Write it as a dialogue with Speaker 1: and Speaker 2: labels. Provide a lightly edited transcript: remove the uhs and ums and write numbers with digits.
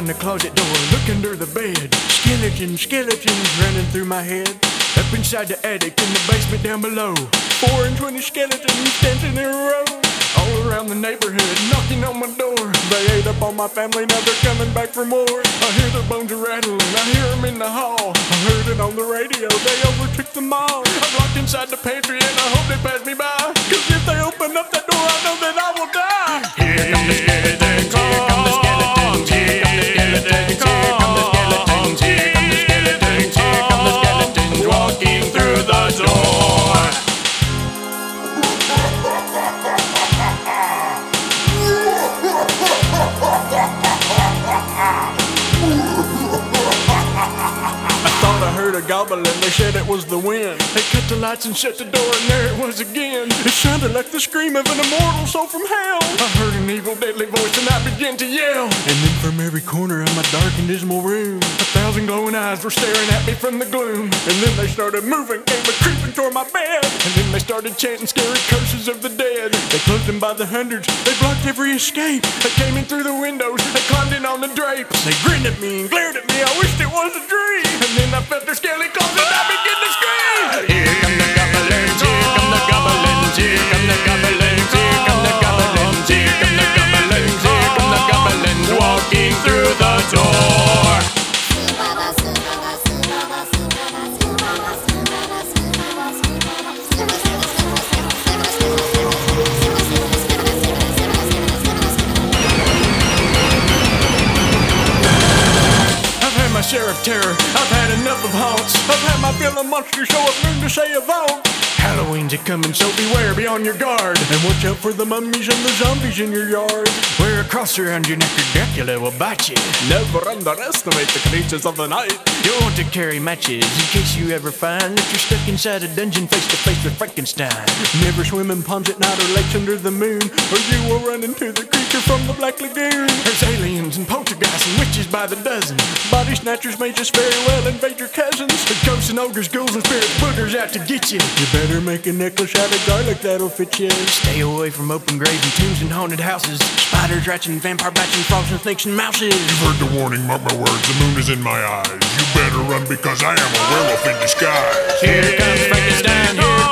Speaker 1: behind the closet door, look under the bed. Skeletons running through my head. Up inside the attic, in the basement down below. 4 and 20 skeletons dancing in a row. All around the neighborhood, knocking on my door. They ate up all my family, now they're coming back for more. I hear their bones are rattling, I hear them in the hall. I heard it on the radio, they overtook the mall. I'm locked inside the pantry and I hope they pass me by. Cause if they open up that door, I know that I will die. Here come the skeletons, here come the skeletons, here come the skeletons, here come the skeletons, here come the skeletons, here come the skeletons, walking through the door. I heard a gobbling, they said it was the wind. They cut the lights and shut the door and there it was again. It sounded like the scream of an immortal soul from hell. I heard an evil deadly voice and I began to yell. And then from every corner of my dark and dismal room, 1,000 glowing eyes were staring at me from the gloom. And then they started moving, came a creeping toward my bed. And then they started chanting scary curses of the dead. They closed them by the hundreds, they blocked every escape. They came in through the windows, they climbed in on the drapes. They grinned at me and glared at me, I wished it was a dream. And then I felt their scaly claws and I began to scream. Here come the goblins, here come the goblins, here come the goblins, here come the goblins, here come the goblins, here come the goblins, walking through the door. My share of terror, I've had enough of haunts. I've had my fill of monsters show up noon to say a vote. Halloween's a coming, so beware, be on your guard. And watch out for the mummies and the zombies in your yard. Wear a cross around your neck or Dracula will bite you. Never underestimate the creatures of the night. You'll want to carry matches in case you ever find that you're stuck inside a dungeon face to face with Frankenstein. Never swim in ponds at night or lakes under the moon, or you will run into the creature from the Black Lagoon. There's aliens and poltergeists and witches by the dozen. Body snatchers may just very well invade your cousins. The ghosts and ogres, ghouls and spirits, boogers out to get you. You better make a necklace out of garlic, that'll fit you. Stay away from open graves and tombs and haunted houses. Spiders, rats and vampire bats and frogs and snakes and mouses.
Speaker 2: You've heard the warning, mark my words, the moon is in my eyes. You better run because I am a werewolf in disguise.
Speaker 1: Here comes Frankenstein, here